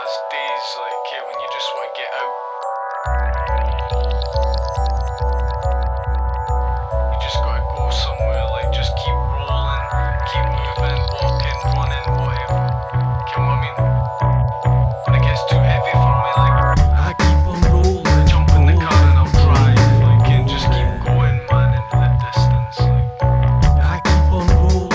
those days, like, when you just want to get out. You just gotta go somewhere, like, just keep rolling, keep moving, walking, running, whatever. Get what I mean? When it gets too heavy for me, like, I keep on rolling, jump in the car and I'll drive, like, and just keep going, man, into the distance, like. I keep on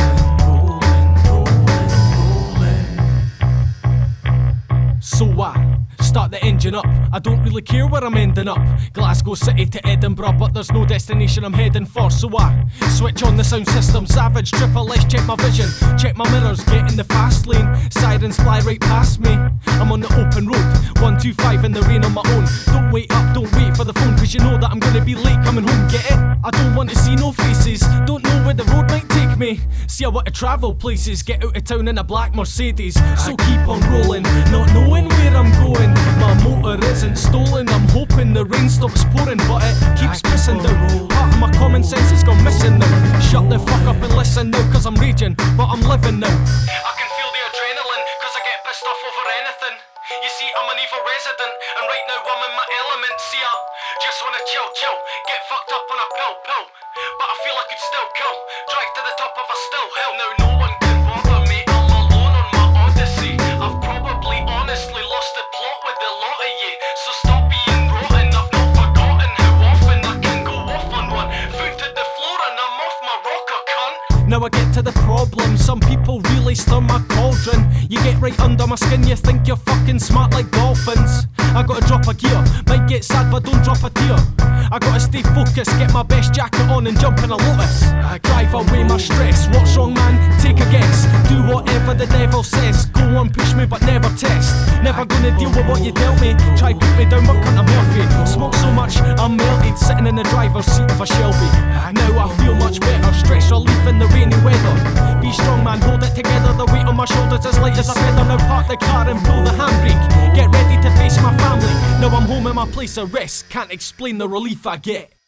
rolling. So I start the engine up. I don't really care where I'm ending up. Glasgow City to Edinburgh, but there's no destination I'm heading for. So I switch on the sound system, savage, triple S, check my vision, check my mirrors, get in the fast lane. Sirens fly right past me. I'm on the open road, 125 in the rain on my own. Don't wait up, don't wait for the phone, cause you know that I'm gonna be late coming home, get it? I don't want to see no faces, don't know where the road might take me. See I want to travel places, get out of town in a black Mercedes. So keep on rolling, not knowing where I'm going. My motor isn't stolen, I'm hoping the rain stops pouring, but it keeps pissing down. Part of my common sense has gone missing now. Shut the fuck up and listen now, cause I'm raging, but I'm living now. I can feel the adrenaline, cause I get pissed off over anything. You see, I'm an evil resident, and right now I'm in my element. See, I just wanna chill, get fucked up on a pill. But I feel I could still kill, drag to the top of a still hill. Now no one can bother me, I'm alone on my odyssey. I've probably honestly lost the plot with a lot of ye. So stop being rotten, I've not forgotten how often I can go off on one. Foot to the floor and I'm off my rocker, cunt. Now I get to the problem, some people really stir my cauldron. You get right under my skin, you think you're fucking smart like dolphins. I gotta drop a gear, might get sad but don't drop a tear. I gotta stay focused, get my best jacket on and jump in a Lotus. I drive away my stress, what's wrong man? Take a guess, do whatever the devil says. Go on, push me but never test. Never gonna deal with what you dealt me. Try put me down but cunt I'm healthy. Smoke so much I'm melted, sitting in the driver's seat of a Shelby. Now I feel much better, stress relief in the rainy weather. Be strong man, hold it together, the weight on my shoulders as light as a feather. Now park the car and pull the handbrake, get ready to face my family. Now I'm home in my place of rest, can't explain the relief I get.